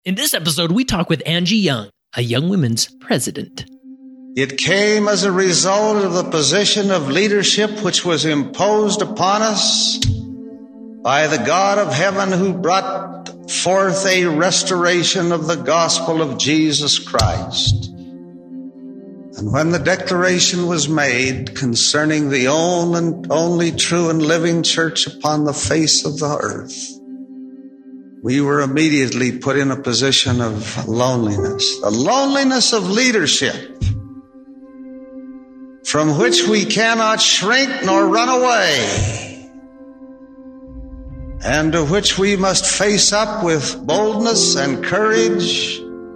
In this episode, we talk with Angie Young, a Young Women's president. It came as a result of the position of leadership which was imposed upon us by the God of heaven, who brought forth a restoration of the gospel of Jesus Christ. And when the declaration was made concerning the only true and living church upon the face of the earth, we were immediately put in a position of loneliness, the loneliness of leadership, from which we cannot shrink nor run away, and to which we must face up with boldness and courage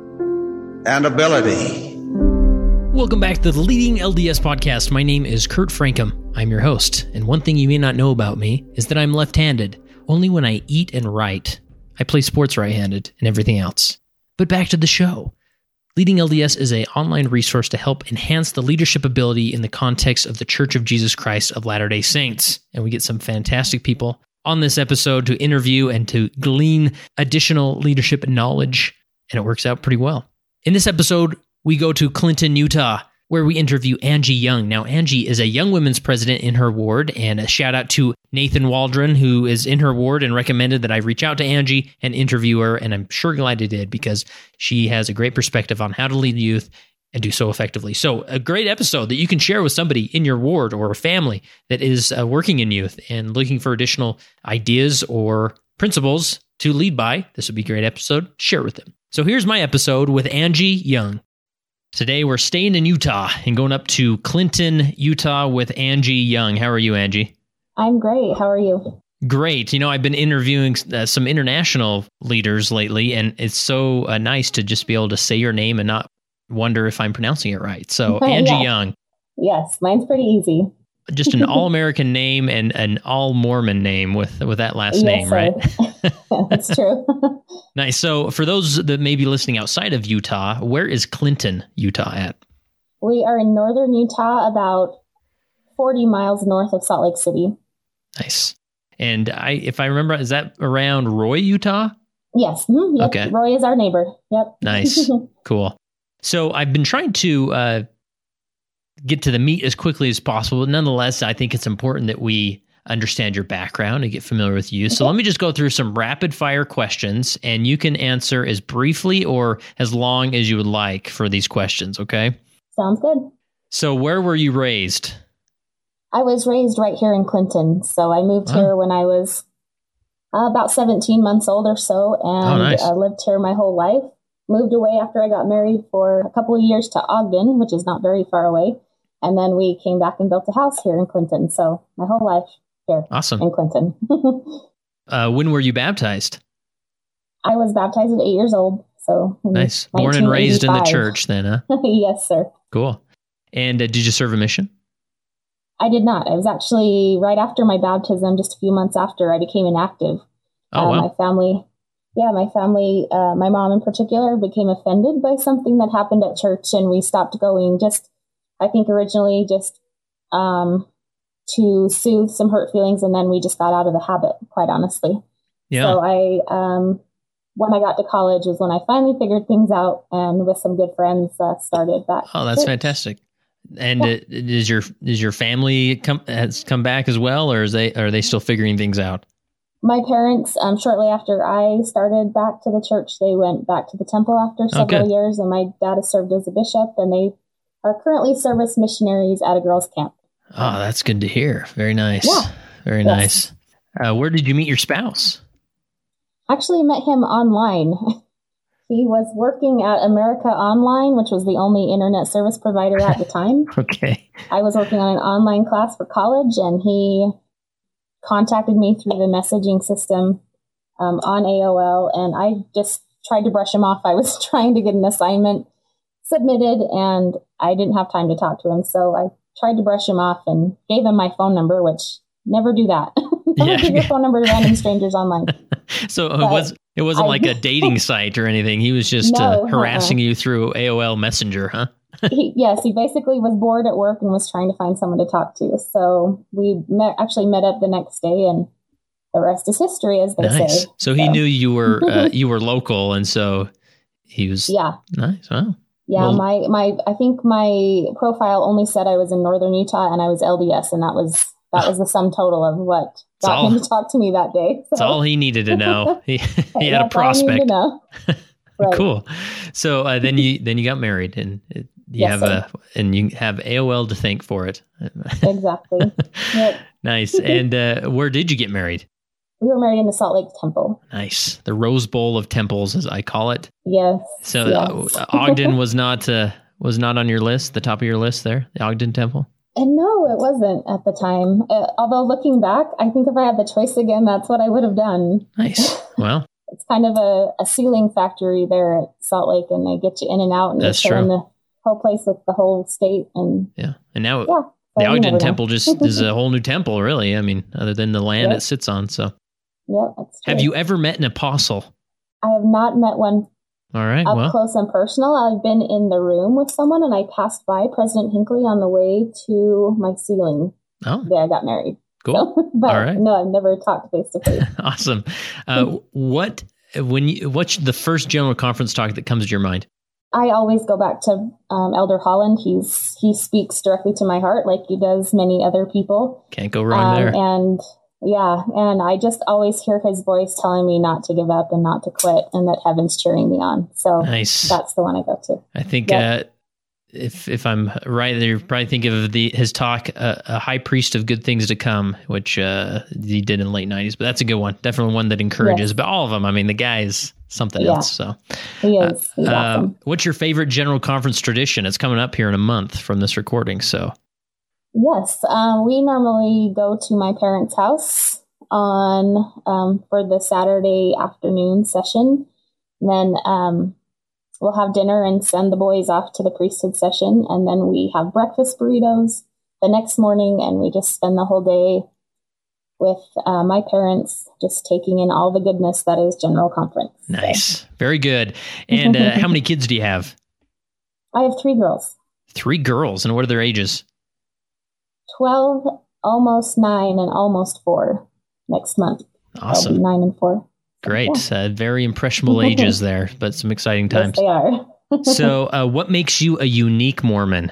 and ability. Welcome back to the Leading LDS podcast. My name is Kurt Frankum. I'm your host, and one thing you may not know about me is that I'm left-handed. Only when I eat and write. I play sports right-handed and everything else. But back to the show. Leading LDS is an online resource to help enhance the leadership ability in the context of the Church of Jesus Christ of Latter-day Saints. And we get some fantastic people on this episode to interview and to glean additional leadership knowledge, and it works out pretty well. In this episode, we go to Clinton, Utah, where we interview Angie Young. Now, Angie is a Young Women's president in her ward, and a shout out to Nathan Waldron, who is in her ward and recommended that I reach out to Angie and interview her, and I'm sure glad I did because she has a great perspective on how to lead youth and do so effectively. So a great episode that you can share with somebody in your ward or a family that is working in youth and looking for additional ideas or principles to lead by. This would be a great episode. Share it with them. So here's my episode with Angie Young. Today, we're staying in Utah and going up to Clinton, Utah with Angie Young. How are you, Angie? I'm great. How are you? Great. You know, I've been interviewing some international leaders lately, and it's so nice to just be able to say your name and not wonder if I'm pronouncing it right. So, Angie Young. Yes, mine's pretty easy. Just an all-American name and an all-Mormon name with that last name, right? That's true. Nice. So for those that may be listening outside of Utah, where is Clinton, Utah at? We are in northern Utah, about 40 miles north of Salt Lake City. Nice. And if I remember, is that around Roy, Utah? Yes. Mm-hmm. Yep. Okay. Roy is our neighbor. Yep. Nice. Cool. So I've been trying to get to the meat as quickly as possible. But nonetheless, I think it's important that we understand your background and get familiar with you. So let me just go through some rapid fire questions, and you can answer as briefly or as long as you would like for these questions, okay? Sounds good. So where were you raised? I was raised right here in Clinton. So I moved here when I was about 17 months old or so, and nice. I lived here my whole life. Moved away after I got married for a couple of years to Ogden, which is not very far away. And then we came back and built a house here in Clinton. So my whole life here in Clinton. When were you baptized? I was baptized at 8 years old. So nice. Born and raised in the church then, huh? Yes, sir. Cool. And did you serve a mission? I did not. I was actually right after my baptism, just a few months after, I became inactive. Oh, wow. My family, my mom in particular, became offended by something that happened at church, and we stopped going I think originally just to soothe some hurt feelings, and then we just got out of the habit, quite honestly. Yeah. So when I got to college was when I finally figured things out, and with some good friends started back. Oh, that's fantastic. And is your family has come back as well, or are they still figuring things out? My parents, shortly after I started back to the church, they went back to the temple after several years, and my dad has served as a bishop, and they are currently service missionaries at a girls' camp. Oh, that's good to hear. Very nice. Yeah. Very nice. Where did you meet your spouse? Actually met him online. He was working at America Online, which was the only internet service provider at the time. Okay. I was working on an online class for college, and he contacted me through the messaging system on AOL, and I just tried to brush him off. I was trying to get an assignment submitted, and I didn't have time to talk to him, so I tried to brush him off and gave him my phone number, which never do that. Never give your phone number to random strangers online. So it wasn't like a dating site or anything. He was just harassing you through AOL Messenger, huh? Yes, he basically was bored at work and was trying to find someone to talk to. So we met up the next day, and the rest is history, as they say. So he knew you were local, and so he was nice. Wow. Yeah, well, I think my profile only said I was in Northern Utah and I was LDS, and that was the sum total of what got him to talk to me that day. So. That's all he needed to know. He had a prospect. To know. Right. Cool. So then you got married, and you have AOL to thank for it. Exactly. Yep. Nice. And where did you get married? We were married in the Salt Lake Temple. Nice. The Rose Bowl of temples, as I call it. Yes. So Ogden was not on your list, the top of your list there, the Ogden Temple? And no, it wasn't at the time. Although looking back, I think if I had the choice again, that's what I would have done. Nice. Well, it's kind of a sealing factory there at Salt Lake, and they get you in and out, and that's you're true. in the whole place with the whole state. And now the Ogden Temple just is a whole new temple, really. I mean, other than the land it sits on. So, that's true. Have you ever met an apostle? I have not met one. All right. Up close and personal. I've been in the room with someone, and I passed by President Hinckley on the way to my sealing. Oh, the day I got married. Cool. So, but all right. No, I've never talked face to face. Awesome. What's the first general conference talk that comes to your mind? I always go back to Elder Holland. He speaks directly to my heart, like he does many other people. Can't go wrong there. And I just always hear his voice telling me not to give up and not to quit, and that heaven's cheering me on. So nice. That's the one I go to. I think if I'm right, you probably think of his talk, a high priest of good things to come, which he did in the late 90s. But that's a good one. Definitely one that encourages. But all of them, I mean, the guy is something else. So he is. He's awesome. What's your favorite general conference tradition? It's coming up here in a month from this recording. So. Yes, we normally go to my parents' house for the Saturday afternoon session. And then we'll have dinner and send the boys off to the priesthood session. And then we have breakfast burritos the next morning, and we just spend the whole day with my parents, just taking in all the goodness that is general conference. Nice. So. Very good. And how many kids do you have? I have 3 girls. 3 girls. And what are their ages? 12, almost 9, and almost 4 next month. Awesome. 9 and 4. Great. Very impressionable ages there, but some exciting times. Yes, they are. So what makes you a unique Mormon?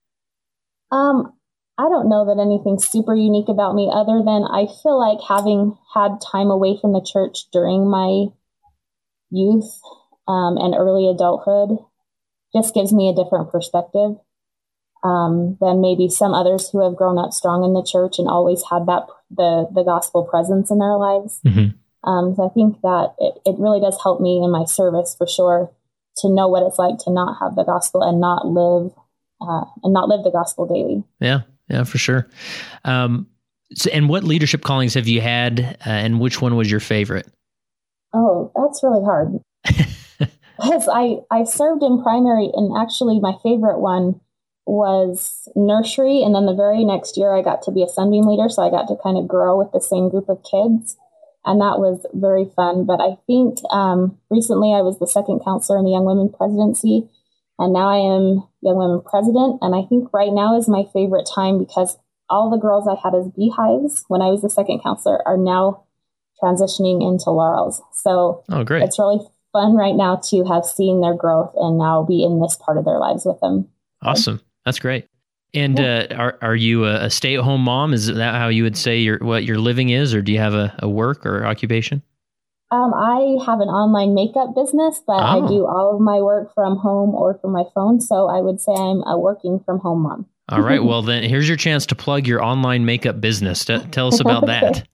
I don't know that anything's super unique about me, other than I feel like having had time away from the church during my youth and early adulthood just gives me a different perspective. Than maybe some others who have grown up strong in the church and always had that the gospel presence in their lives. Mm-hmm. So I think that it really does help me in my service for sure to know what it's like to not have the gospel and not live the gospel daily. Yeah, for sure. So, and what leadership callings have you had, and which one was your favorite? Oh, that's really hard. Because I served in primary, and actually my favorite one was nursery, and then the very next year I got to be a sunbeam leader, so I got to kind of grow with the same group of kids, and that was very fun. But I think recently I was the second counselor in the Young Women Presidency, and now I am Young Women President, and I think right now is my favorite time because all the girls I had as beehives when I was the second counselor are now transitioning into laurels. So great. It's really fun right now to have seen their growth and now be in this part of their lives with them. Awesome. That's great. And are you a stay-at-home mom? Is that how you would say what your living is, or do you have a work or occupation? I have an online makeup business, but I do all of my work from home or from my phone. So I would say I'm a working from home mom. All right. Well, then here's your chance to plug your online makeup business. Tell us about that.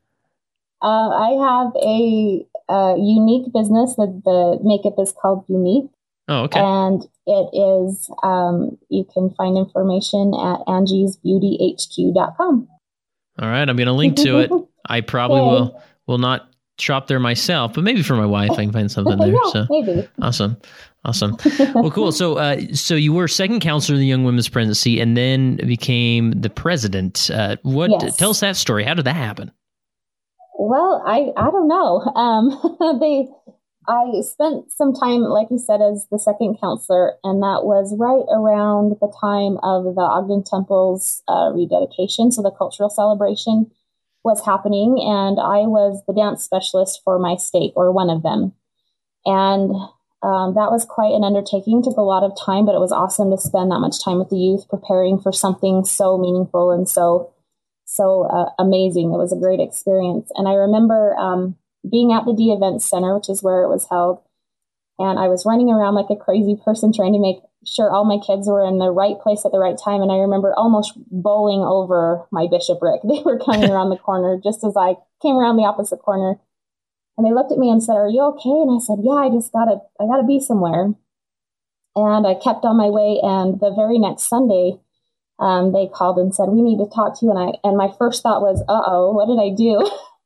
I have a unique business. The makeup is called Unique. Oh, okay. And it is, you can find information at angiesbeautyhq.com. All right. I'm going to link to it. I probably will not shop there myself, but maybe for my wife, I can find something there. Yeah, so maybe. Awesome. Well, cool. So you were second counselor in the Young Women's Presidency and then became the president. Yes. Tell us that story. How did that happen? Well, I don't know. I spent some time, like you said, as the second counselor, and that was right around the time of the Ogden Temple's rededication, so the cultural celebration. was happening, and I was the dance specialist for my stake, or one of them. And that was quite an undertaking, took a lot of time, but it was awesome to spend that much time with the youth preparing for something so meaningful and so amazing. It was a great experience. And I remember being at the D Events Center, which is where it was held, and I was running around like a crazy person trying to make sure all my kids were in the right place at the right time. And I remember almost bowling over my bishopric. They were coming around the corner just as I came around the opposite corner. And they looked at me and said, "Are you okay?" And I said, "Yeah, I gotta be somewhere." And I kept on my way. And the very next Sunday, they called and said, "We need to talk to you." And my first thought was, "Uh-oh, what did I do?"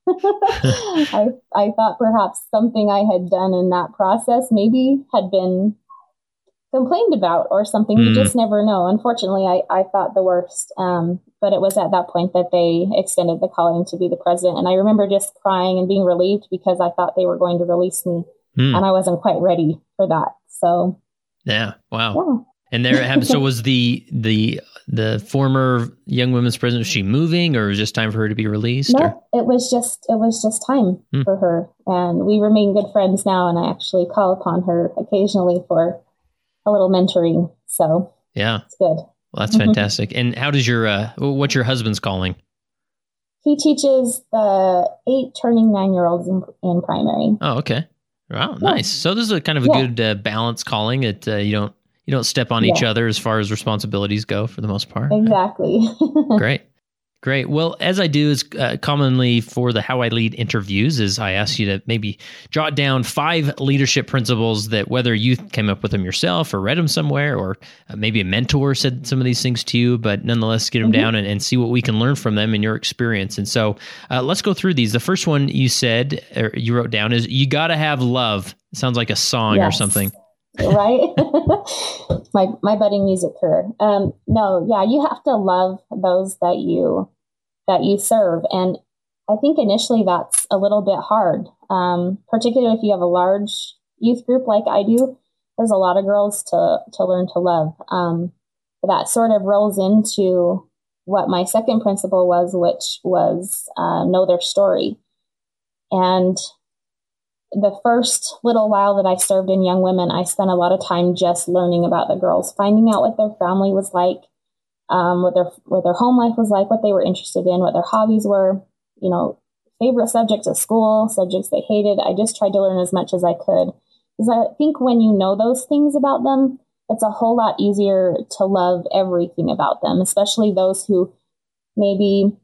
I thought perhaps something I had done in that process maybe had been complained about or something. You just never know. Unfortunately, I thought the worst. But it was at that point that they extended the calling to be the president. And I remember just crying and being relieved because I thought they were going to release me and I wasn't quite ready for that. So, yeah. Wow. Yeah. And there it happened. So was the former Young Women's president, was she moving, or was it just time for her to be released? No, it was just time for her. And we remain good friends now. And I actually call upon her occasionally for a little mentoring. So yeah, it's good. Well, that's fantastic. And how does what's your husband's calling? He teaches the 8 turning 9-year-olds in primary. Oh, okay. Wow, nice. So this is a kind of a good balanced calling. It you don't step on each other as far as responsibilities go for the most part. Exactly. Great. Well, as I do is commonly for the How I Lead interviews, is I ask you to maybe jot down 5 leadership principles that, whether you came up with them yourself or read them somewhere, or maybe a mentor said some of these things to you, but nonetheless get them down and see what we can learn from them in your experience. And so let's go through these. The first one you said, or you wrote down, is you got to have love. It sounds like a song or something. Right? my budding music career. You have to love those that you serve. And I think initially that's a little bit hard, particularly if you have a large youth group like I do. There's a lot of girls to learn to love. That sort of rolls into what my second principle was, which was know their story. And the first little while that I served in Young Women, I spent a lot of time just learning about the girls, finding out what their family was like, what their home life was like, what they were interested in, what their hobbies were, favorite subjects at school, subjects they hated. I just tried to learn as much as I could, because I think when you know those things about them, it's a whole lot easier to love everything about them, especially those who maybe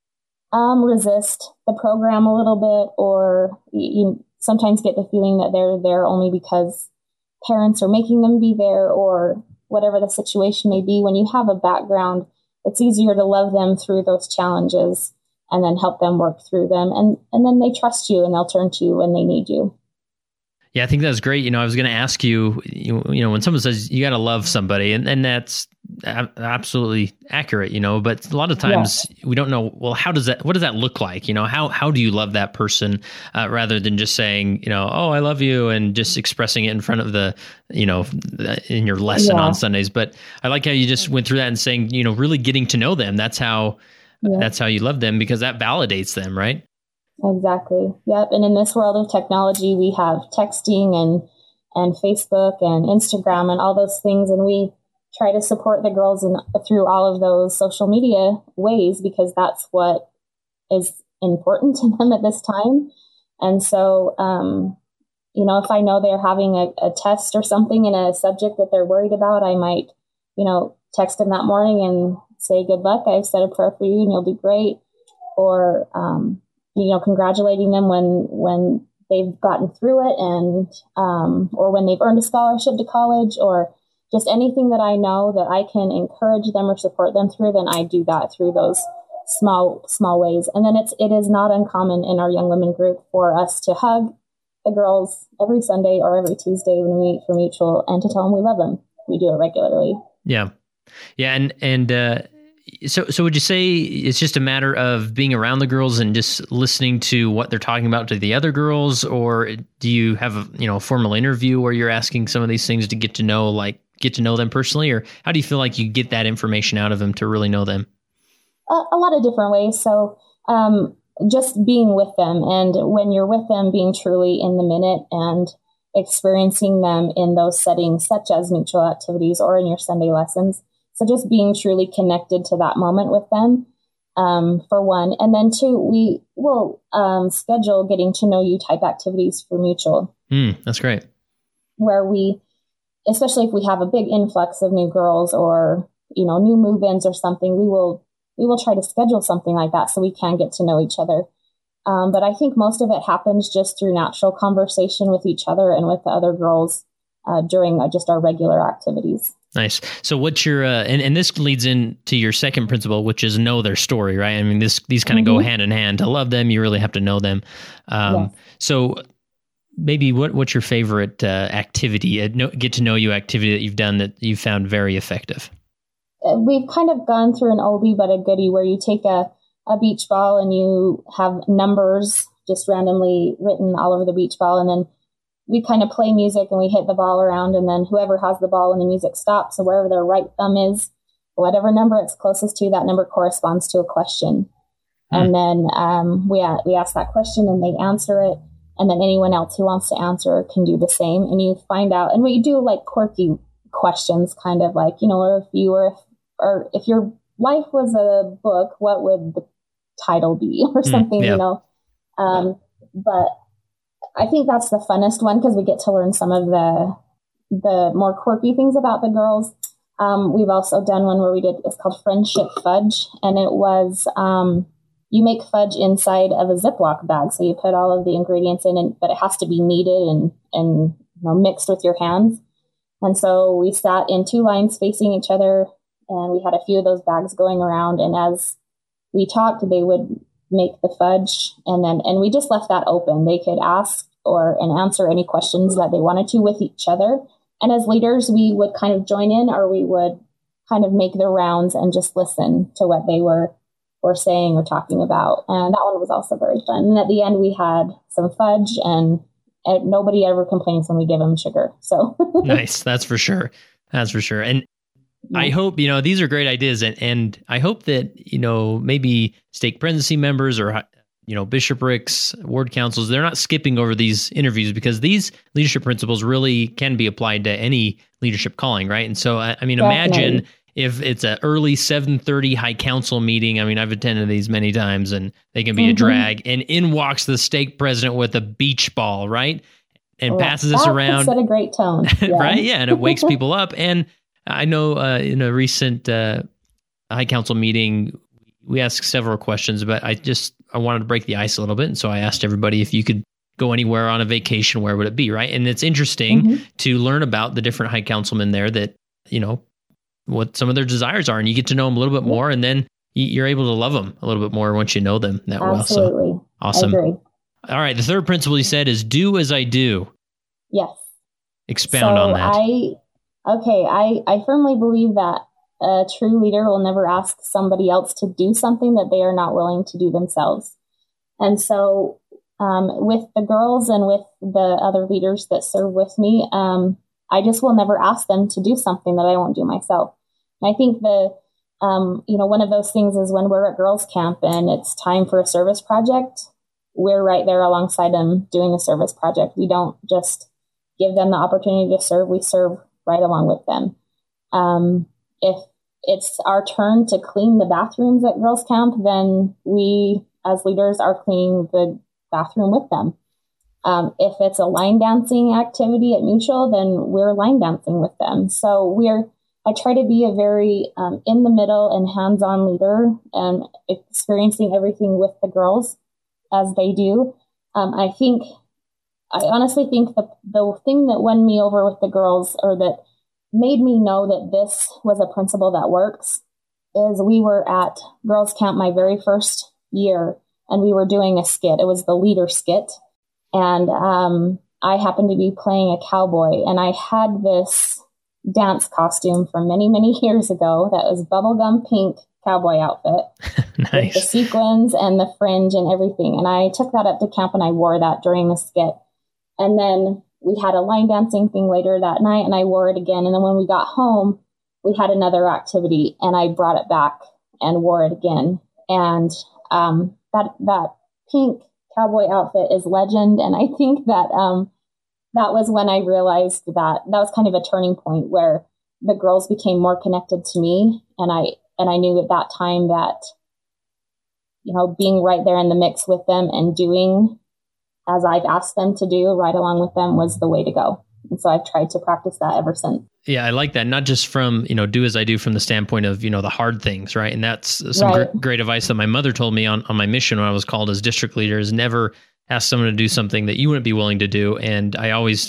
resist the program a little bit, or you sometimes get the feeling that they're there only because parents are making them be there, or whatever the situation may be. When you have a background, it's easier to love them through those challenges and then help them work through them. And then they trust you and they'll turn to you when they need you. Yeah, I think that's great. I was going to ask you, when someone says you got to love somebody, and that's absolutely accurate, but a lot of times we don't know, well, what does that look like? How do you love that person rather than just saying, oh, I love you, and just expressing it in front of in your lesson on Sundays. But I like how you just went through that and saying, really getting to know them. That's how you love them, because that validates them, right? Exactly. Yep. And in this world of technology, we have texting and Facebook and Instagram and all those things. And we try to support the girls through all of those social media ways, because that's what is important to them at this time. And so, if I know they're having a test or something in a subject that they're worried about, I might, text them that morning and say, good luck. I've said a prayer for you and you'll do great. Or, congratulating them when they've gotten through it, and or when they've earned a scholarship to college, or just anything that I know that I can encourage them or support them through, then I do that through those small ways. And then it is not uncommon in our Young Women group for us to hug the girls every Sunday or every Tuesday when we meet for mutual, and to tell them we love them. We do it regularly. Yeah. So would you say it's just a matter of being around the girls and just listening to what they're talking about to the other girls, or do you have a formal interview where you're asking some of these things to get to know them personally, or how do you feel like you get that information out of them to really know them? A lot of different ways. So just being with them. And when you're with them, being truly in the minute and experiencing them in those settings, such as mutual activities or in your Sunday lessons. So just being truly connected to that moment with them, for one. And then two, we will schedule getting to know you type activities for mutual. That's great. Where we, especially if we have a big influx of new girls or, new move-ins or something, we will try to schedule something like that so we can get to know each other. But I think most of it happens just through natural conversation with each other and with the other girls during just our regular activities. Nice. So what's your, and this leads into your second principle, which is know their story, right? I mean, these kind of go hand in hand. To love them, you really have to know them. Yes. So maybe what's your favorite activity, get to know you activity that you've done that you found very effective? We've kind of gone through an oldie but a goodie where you take a beach ball and you have numbers just randomly written all over the beach ball. And then we kind of play music and we hit the ball around, and then whoever has the ball when the music stops, so wherever their right thumb is, whatever number it's closest to, that number corresponds to a question. And then we ask that question and they answer it. And then anyone else who wants to answer can do the same. And you find out, and we do like quirky questions, kind of like, or if your life was a book, what would the title be or something, but I think that's the funnest one because we get to learn some of the more quirky things about the girls. We've also done one where it's called Friendship Fudge, and it was, you make fudge inside of a Ziploc bag. So you put all of the ingredients in, but it has to be kneaded and mixed with your hands. And so we sat in two lines facing each other, and we had a few of those bags going around. And as we talked, they would make the fudge, and we just left that open. They could ask and answer any questions that they wanted to with each other. And as leaders, we would kind of join in, or we would kind of make the rounds and just listen to what they were saying or talking about. And that one was also very fun. And at the end, we had some fudge, and nobody ever complains when we give them sugar. So nice. That's for sure. And I hope, these are great ideas. And I hope that, maybe stake presidency members or, bishoprics, ward councils, they're not skipping over these interviews, because these leadership principles really can be applied to any leadership calling, right? And so, imagine if it's an early 7:30 high council meeting. I've attended these many times, and they can be a drag. And in walks the stake president with a beach ball, right? And passes us around. Set a great tone. Yeah. Right? Yeah. And it wakes people up. And I know in a recent high council meeting, we asked several questions, but I wanted to break the ice a little bit. And so I asked everybody, if you could go anywhere on a vacation, where would it be? Right. And it's interesting to learn about the different high councilmen there, that, what some of their desires are, and you get to know them a little bit more, and then you're able to love them a little bit more once you know them that well. Absolutely. So, awesome. I agree. All right. The third principle you said is do as I do. Yes. Expound on that. I firmly believe that a true leader will never ask somebody else to do something that they are not willing to do themselves. And so with the girls and with the other leaders that serve with me, I just will never ask them to do something that I won't do myself. And I think one of those things is when we're at girls camp and it's time for a service project, we're right there alongside them doing a service project. We don't just give them the opportunity to serve. We serve right along with them. If it's our turn to clean the bathrooms at girls camp, then we as leaders are cleaning the bathroom with them. If it's a line dancing activity at Mutual, then we're line dancing with them. So I try to be a very in the middle and hands-on leader, and experiencing everything with the girls as they do. I honestly think the thing that won me over with the girls, or that made me know that this was a principle that works, is we were at girls camp my very first year, and we were doing a skit. It was the leader skit. And I happened to be playing a cowboy, and I had this dance costume from many, many years ago that was bubblegum pink cowboy outfit. Nice. With the sequins and the fringe and everything. And I took that up to camp and I wore that during the skit. And then we had a line dancing thing later that night, and I wore it again. And then when we got home, we had another activity, and I brought it back and wore it again. And that pink cowboy outfit is legend. And I think that that was when I realized that was kind of a turning point where the girls became more connected to me. And I knew at that time that, being right there in the mix with them and doing as I've asked them to do right along with them was the way to go. And so I've tried to practice that ever since. Yeah, I like that. Not just from, do as I do from the standpoint of, the hard things, right? And that's some great advice that my mother told me on my mission when I was called as district leader, is never ask someone to do something that you wouldn't be willing to do. And I always,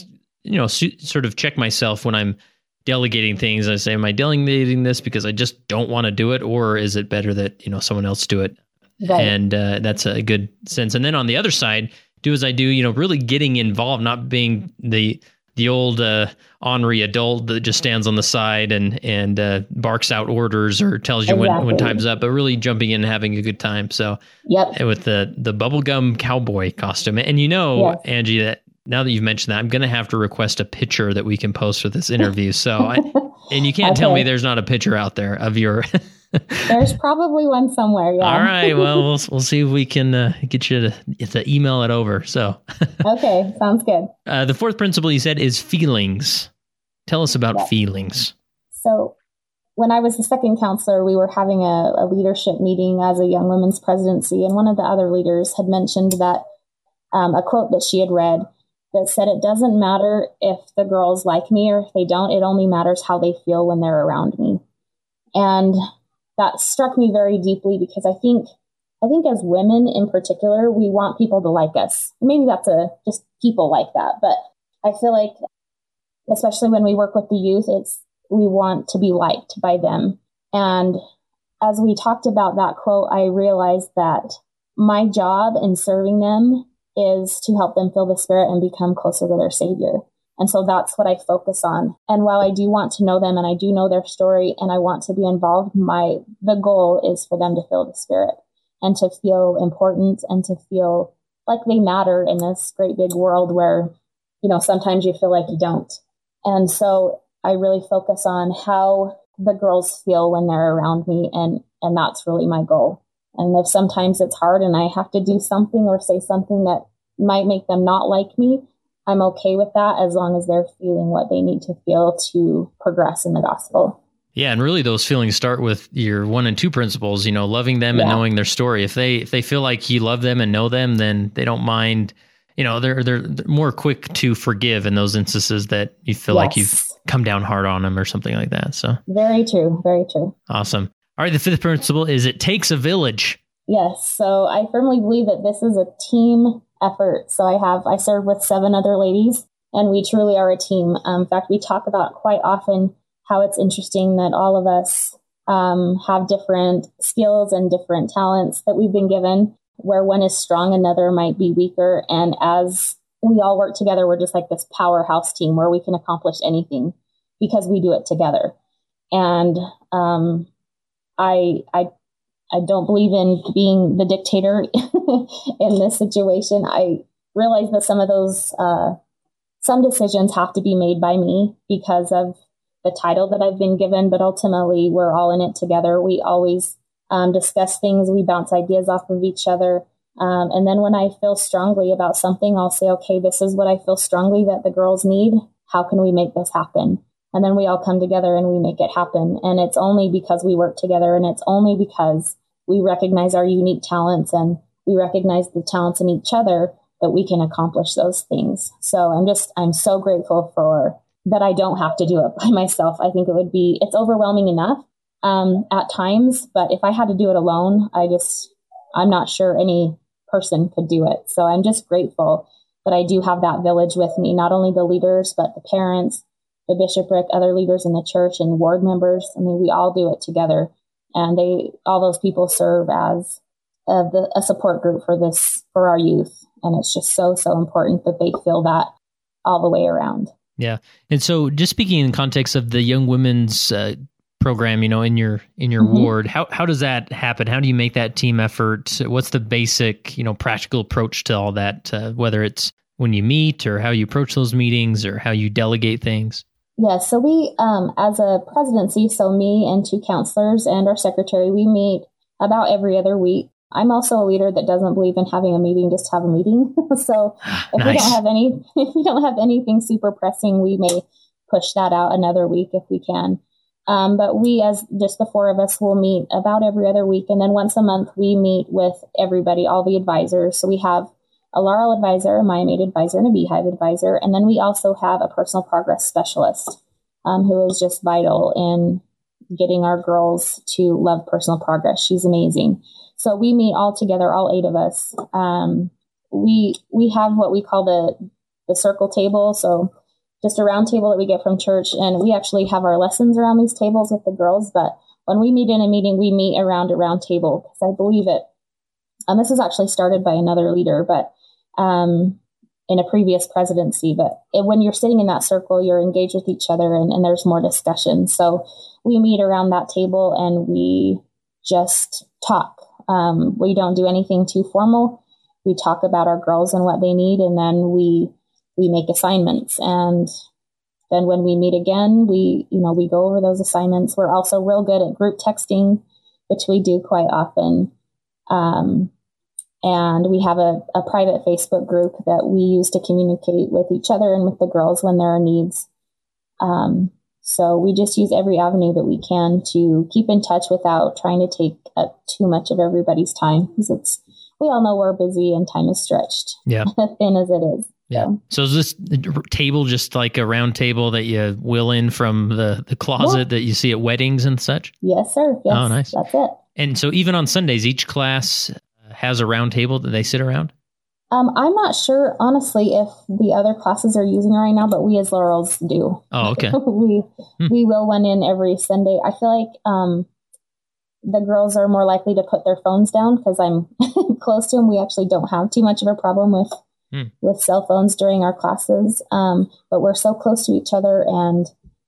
sort of check myself when I'm delegating things. I say, am I delegating this because I just don't want to do it? Or is it better that, someone else do it? Right. And that's a good sense. And then on the other side, do as I do, really getting involved, not being the old ornery adult that just stands on the side and barks out orders or tells you when time's up, but really jumping in and having a good time. So with the bubblegum cowboy costume. And yes. Angie, that now that you've mentioned that, I'm going to have to request a picture that we can post for this interview. So, and you can't tell me there's not a picture out there of your... There's probably one somewhere. Yeah. All right. Well, we'll see if we can get you to email it over. So. Okay. Sounds good. The fourth principle you said is feelings. Tell us about feelings. So when I was the second counselor, we were having a leadership meeting as a young women's presidency. And one of the other leaders had mentioned that a quote that she had read that said, it doesn't matter if the girls like me or if they don't, it only matters how they feel when they're around me. And that struck me very deeply because I think as women in particular, we want people to like us. Maybe that's just people like that. But I feel like, especially when we work with the youth, we want to be liked by them. And as we talked about that quote, I realized that my job in serving them is to help them feel the Spirit and become closer to their Savior. And so that's what I focus on. And while I do want to know them and I do know their story and I want to be involved, the goal is for them to feel the Spirit and to feel important and to feel like they matter in this great big world where, sometimes you feel like you don't. And so I really focus on how the girls feel when they're around me. And that's really my goal. And if sometimes it's hard and I have to do something or say something that might make them not like me, I'm okay with that as long as they're feeling what they need to feel to progress in the gospel. Yeah, and really those feelings start with your 1 and 2 principles, loving them and knowing their story. If they feel like you love them and know them, then they don't mind, they're more quick to forgive in those instances that you feel like you've come down hard on them or something like that. So very true, very true. Awesome. All right, the 5th principle is it takes a village. Yes, so I firmly believe that this is a team effort. So I serve with 7 other ladies, and we truly are a team. In fact, we talk about quite often how it's interesting that all of us have different skills and different talents that we've been given. Where one is strong, another might be weaker. And as we all work together, we're just like this powerhouse team where we can accomplish anything because we do it together. And I don't believe in being the dictator in this situation. I realize that some decisions have to be made by me because of the title that I've been given, but ultimately we're all in it together. We always discuss things. We bounce ideas off of each other. And then when I feel strongly about something, I'll say, okay, this is what I feel strongly that the girls need. How can we make this happen? And then we all come together and we make it happen. And it's only because we work together, and it's only because we recognize our unique talents and we recognize the talents in each other that we can accomplish those things. So I'm so grateful for that. I don't have to do it by myself. I think it's overwhelming enough at times, but if I had to do it alone, I'm not sure any person could do it. So I'm just grateful that I do have that village with me, not only the leaders, but the parents, the bishopric, other leaders in the church, and ward members. I mean, we all do it together. And all those people serve as a support group for our youth. And it's just so, so important that they feel that all the way around. Yeah. And so just speaking in context of the young women's program, in your ward, how does that happen? How do you make that team effort? What's the basic, practical approach to all that, whether it's when you meet or how you approach those meetings or how you delegate things? Yeah, so we, as a presidency, so me and 2 counselors and our secretary, we meet about every other week. I'm also a leader that doesn't believe in having a meeting just to have a meeting. So if Nice. if we don't have anything super pressing, we may push that out another week if we can. But we, as just the four of us, will meet about every other week. And then once a month, we meet with everybody, all the advisors. So we have a Laurel advisor, a Miami advisor, and a Beehive advisor. And then we also have a personal progress specialist who is just vital in getting our girls to love personal progress. She's amazing. So we meet all together, all 8 of us. We have what we call the circle table. So just a round table that we get from church. And we actually have our lessons around these tables with the girls. But when we meet in a meeting, we meet around a round table because I believe it. This is actually started by another leader, but in a previous presidency. But when you're sitting in that circle, you're engaged with each other and there's more discussion. So we meet around that table and we just talk. We don't do anything too formal. We talk about our girls and what they need, and then we make assignments. And then when we meet again, we go over those assignments. We're also real good at group texting, which we do quite often. And we have a private Facebook group that we use to communicate with each other and with the girls when there are needs. So we just use every avenue that we can to keep in touch without trying to take up too much of everybody's time, because we all know we're busy and time is stretched, thin as it is. Yeah. So is this table just like a round table that you wheel in from the closet that you see at weddings and such? Yes, sir. Yes, oh, nice. That's it. And so even on Sundays, each class has a round table that they sit around? I'm not sure, honestly, if the other classes are using it right now, but we as Laurels do. Oh, okay. we will one in every Sunday. I feel like the girls are more likely to put their phones down because I'm close to them. We actually don't have too much of a problem with cell phones during our classes, but we're so close to each other and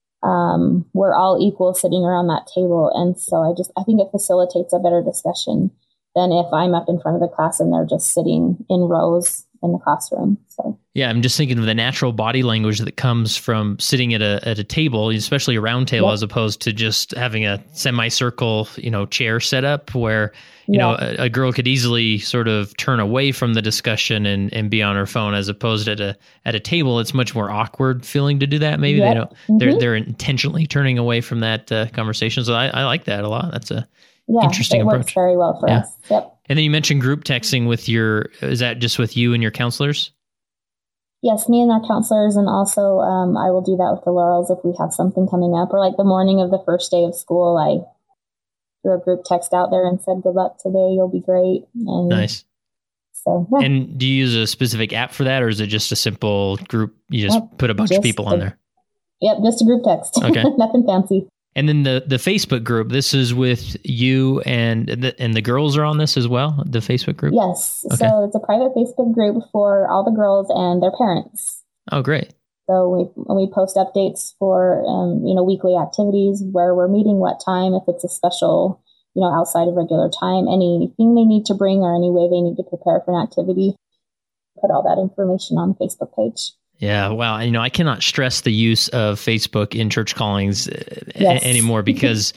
we're all equal sitting around that table. And so I think it facilitates a better discussion than if I'm up in front of the class and they're just sitting in rows in the classroom. So yeah, I'm just thinking of the natural body language that comes from sitting at a table, especially a round table, as opposed to just having a semicircle, chair set up where, you know, a girl could easily sort of turn away from the discussion and be on her phone, as opposed to at a table. It's much more awkward feeling to do that. Maybe they don't, they're intentionally turning away from that conversation. So I like that a lot. That's a interesting approach. Works very well for us. Yep. And then you mentioned group texting is that just with you and your counselors? Yes, me and our counselors. And also I will do that with the Laurels if we have something coming up, or like the morning of the first day of school, I threw a group text out there and said, good luck today. You'll be great. And nice. So, yeah. And do you use a specific app for that, or is it just a simple group? You just put a bunch of people on there? Yep. Just a group text. Okay. Nothing fancy. And then the Facebook group, this is with you and the girls are on this as well, the Facebook group? Yes. Okay. So it's a private Facebook group for all the girls and their parents. Oh, great. So we post updates for, weekly activities, where we're meeting, what time, if it's a special, outside of regular time, anything they need to bring or any way they need to prepare for an activity. Put all that information on the Facebook page. Yeah, wow. I cannot stress the use of Facebook in church callings anymore because,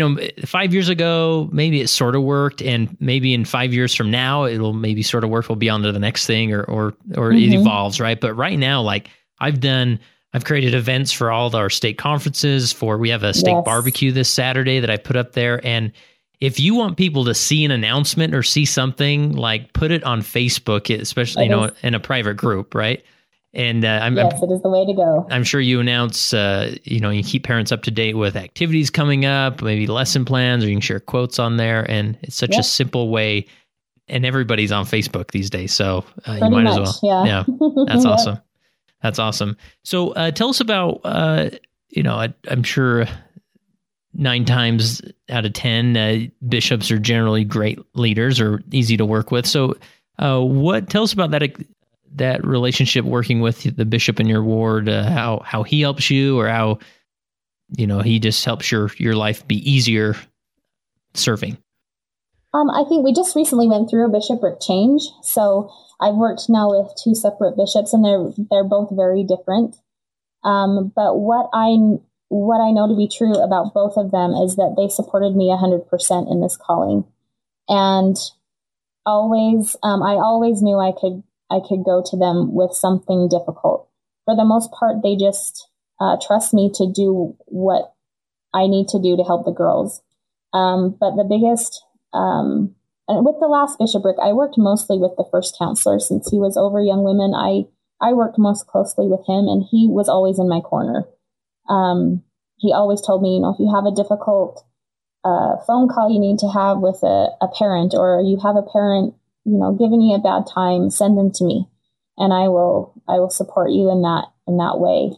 5 years ago, maybe it sort of worked, and maybe in 5 years from now, it'll maybe sort of work. We'll be on to the next thing or it evolves, right? But right now, like I've created events for all our state conferences. We have a steak barbecue this Saturday that I put up there. And if you want people to see an announcement or see something, like put it on Facebook, especially, in a private group, right? And it is the way to go. I'm sure you announce, you keep parents up to date with activities coming up, maybe lesson plans, or you can share quotes on there. And it's such a simple way. And everybody's on Facebook these days. So you might as well. Yeah. That's awesome. That's awesome. So tell us about, I'm sure 9 times out of 10, bishops are generally great leaders or easy to work with. So tell us about that relationship working with the bishop in your ward, how he helps you, or how, he just helps your life be easier serving. I think we just recently went through a bishopric change. So I've worked now with 2 separate bishops, and they're both very different. But what I know to be true about both of them is that they supported me 100% in this calling. And I always knew I could go to them with something difficult. For the most part, they just trust me to do what I need to do to help the girls. But the biggest, and with the last bishopric, I worked mostly with the first counselor since he was over young women. I worked most closely with him, and he was always in my corner. He always told me, if you have a difficult phone call you need to have with a parent, or you have a parent, giving you a bad time, send them to me, and I will support you in that way.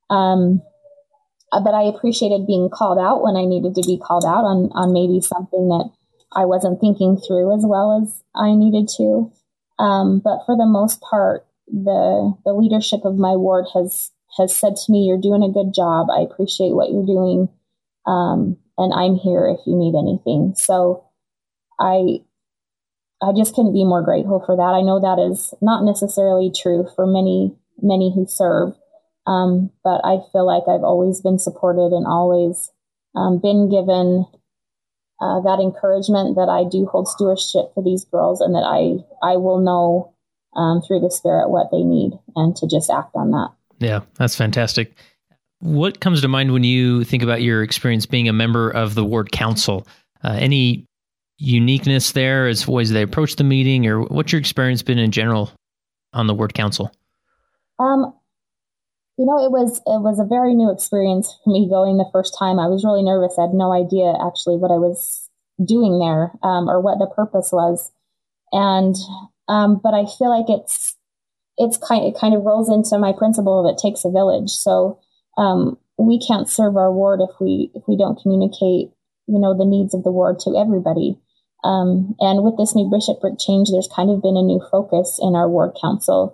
But I appreciated being called out when I needed to be called out on maybe something that I wasn't thinking through as well as I needed to. But for the most part, the leadership of my ward has said to me, "You're doing a good job. I appreciate what you're doing. And I'm here if you need anything." So I just couldn't be more grateful for that. I know that is not necessarily true for many who serve. But I feel like I've always been supported and always been given that encouragement that I do hold stewardship for these girls, and that I will know through the Spirit what they need, and to just act on that. Yeah, that's fantastic. What comes to mind when you think about your experience being a member of the ward council? Any uniqueness there as ways they approach the meeting, or what's your experience been in general on the ward council? It was a very new experience for me going the first time. I was really nervous. I had no idea actually what I was doing there, or what the purpose was. And, but I feel like it kind of rolls into my principle of it takes a village. So, we can't serve our ward if we don't communicate, the needs of the ward to everybody. And with this new bishopric change, there's kind of been a new focus in our ward council.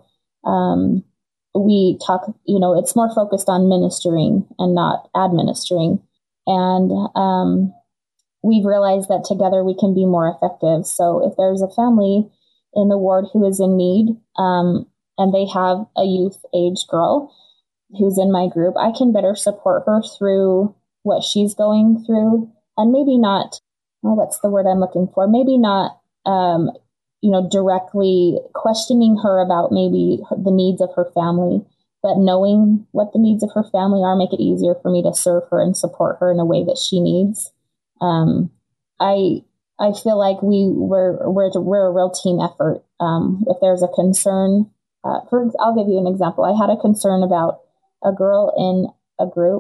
We talk, it's more focused on ministering and not administering. And we've realized that together we can be more effective. So if there's a family in the ward who is in need, and they have a youth age girl who's in my group, I can better support her through what she's going through. And maybe not, what's the word I'm looking for? Maybe not, directly questioning her about maybe the needs of her family, but knowing what the needs of her family are, make it easier for me to serve her and support her in a way that she needs. I feel like we're a real team effort. If there's a concern, I'll give you an example. I had a concern about a girl in a group,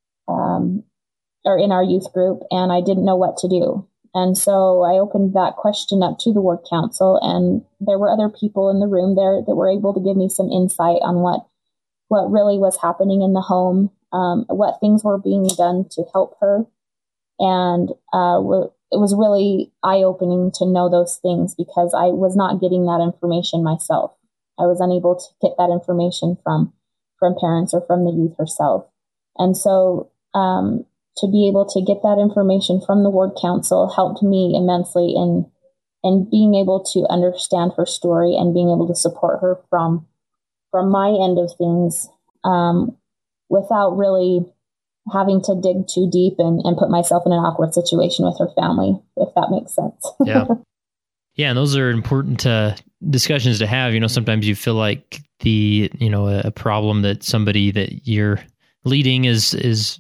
or in our youth group, and I didn't know what to do. And so I opened that question up to the ward council, and there were other people in the room there that were able to give me some insight on what really was happening in the home, what things were being done to help her. And it was really eye-opening to know those things, because I was not getting that information myself. I was unable to get that information from parents or from the youth herself. And so to be able to get that information from the ward council helped me immensely in being able to understand her story and being able to support her from my end of things, without really having to dig too deep and put myself in an awkward situation with her family, if that makes sense. Yeah. Yeah. And those are important discussions to have. Sometimes you feel like a problem that somebody that you're leading is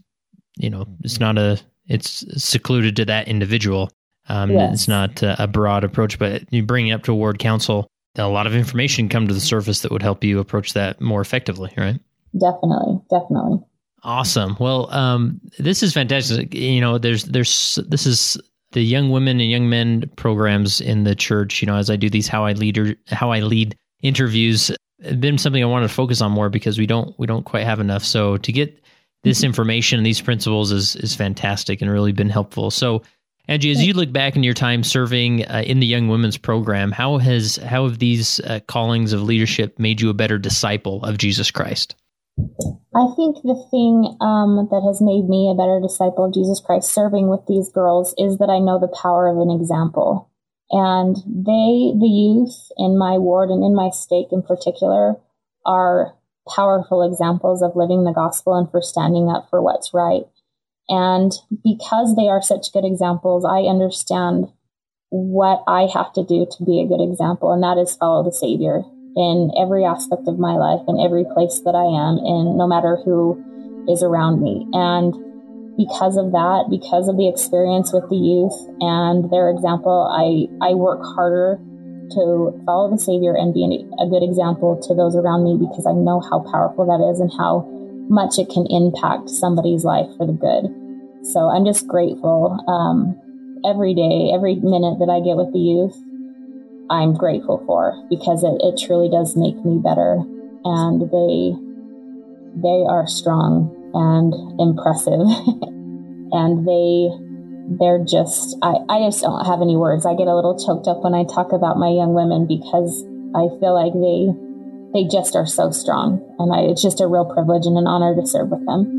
it's secluded to that individual. Yes. It's not a broad approach, but you bring it up to a ward council, a lot of information come to the surface that would help you approach that more effectively, right? Definitely. Awesome. Well, this is fantastic. This is the young women and young men programs in the church. As I do these how I lead interviews, it's been something I wanted to focus on more, because we don't quite have enough. So to get this information and these principles is fantastic and really been helpful. So, Angie, as you look back in your time serving in the Young Women's Program, how have these callings of leadership made you a better disciple of Jesus Christ? I think the thing that has made me a better disciple of Jesus Christ serving with these girls is that I know the power of an example. And the youth in my ward and in my stake in particular, are powerful examples of living the gospel and for standing up for what's right. And because they are such good examples, I understand what I have to do to be a good example, and that is follow the Savior in every aspect of my life, in every place that I am, and no matter who is around me. And because of that, because of the experience with the youth and their example, I work harder to follow the Savior and be a good example to those around me, because I know how powerful that is and how much it can impact somebody's life for the good. So I'm just grateful. Every day, every minute that I get with the youth, I'm grateful for, because it truly does make me better. And they are strong and impressive. And they're just, I just don't have any words. I get a little choked up when I talk about my young women, because I feel like they just are so strong. And it's just a real privilege and an honor to serve with them.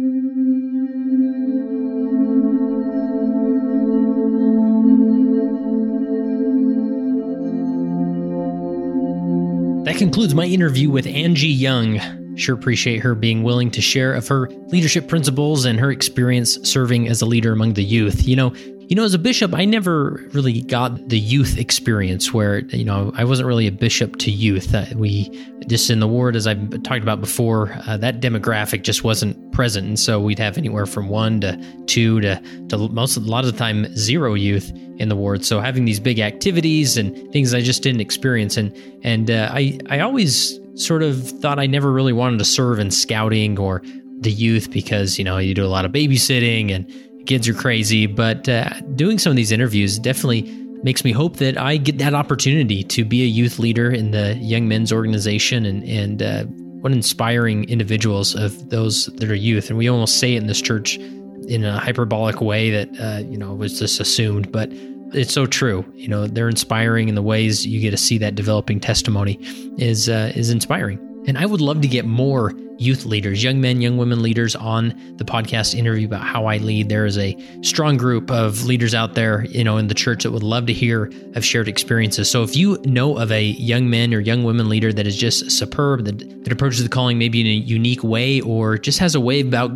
That concludes my interview with Angie Young. Sure appreciate her being willing to share of her leadership principles and her experience serving as a leader among the youth. You know, as a bishop, I never really got the youth experience where, I wasn't really a bishop to youth. We just in the ward, as I've talked about before, that demographic just wasn't present. And so we'd have anywhere from 1 to 2 to a lot of the time 0 youth in the ward. So having these big activities and things I just didn't experience. And I always sort of thought I never really wanted to serve in scouting or the youth, because, you do a lot of babysitting and kids are crazy. But doing some of these interviews definitely makes me hope that I get that opportunity to be a youth leader in the Young Men's Organization, and what inspiring individuals of those that are youth. And we almost say it in this church in a hyperbolic way that, was just assumed, but it's so true. They're inspiring, and the ways you get to see that developing testimony is inspiring. And I would love to get more youth leaders, young men, young women leaders on the podcast interview about how I lead. There is a strong group of leaders out there, in the church that would love to hear of shared experiences. So if you know of a young man or young women leader that is just superb, that approaches the calling maybe in a unique way, or just has a way about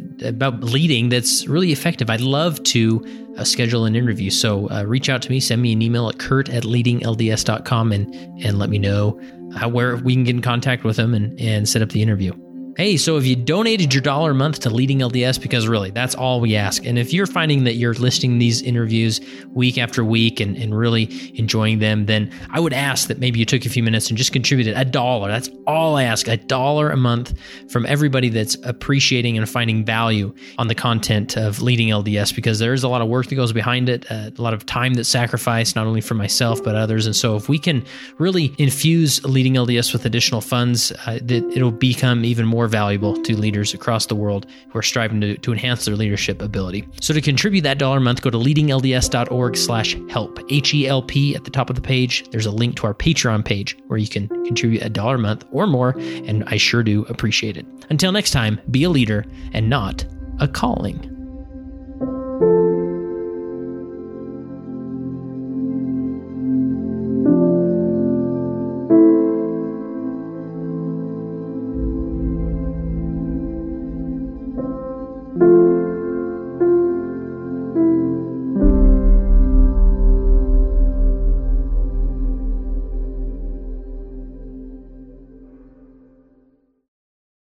leading that's really effective, I'd love to schedule an interview. So reach out to me, send me an email at kurt@leadinglds.com and let me know where we can get in contact with them and set up the interview. Hey, so if you donated your $1 a month to Leading LDS, because really, that's all we ask. And if you're finding that you're listening to these interviews week after week and really enjoying them, then I would ask that maybe you took a few minutes and just contributed $1. That's all I ask, $1 a month from everybody that's appreciating and finding value on the content of Leading LDS, because there is a lot of work that goes behind it, a lot of time that's sacrificed, not only for myself, but others. And so if we can really infuse Leading LDS with additional funds, that it'll become even more valuable to leaders across the world who are striving to enhance their leadership ability. So to contribute that $1 a month, go to leadinglds.org/help, HELP at the top of the page. There's a link to our Patreon page where you can contribute $1 a month or more, and I sure do appreciate it. Until next time, be a leader and not a calling.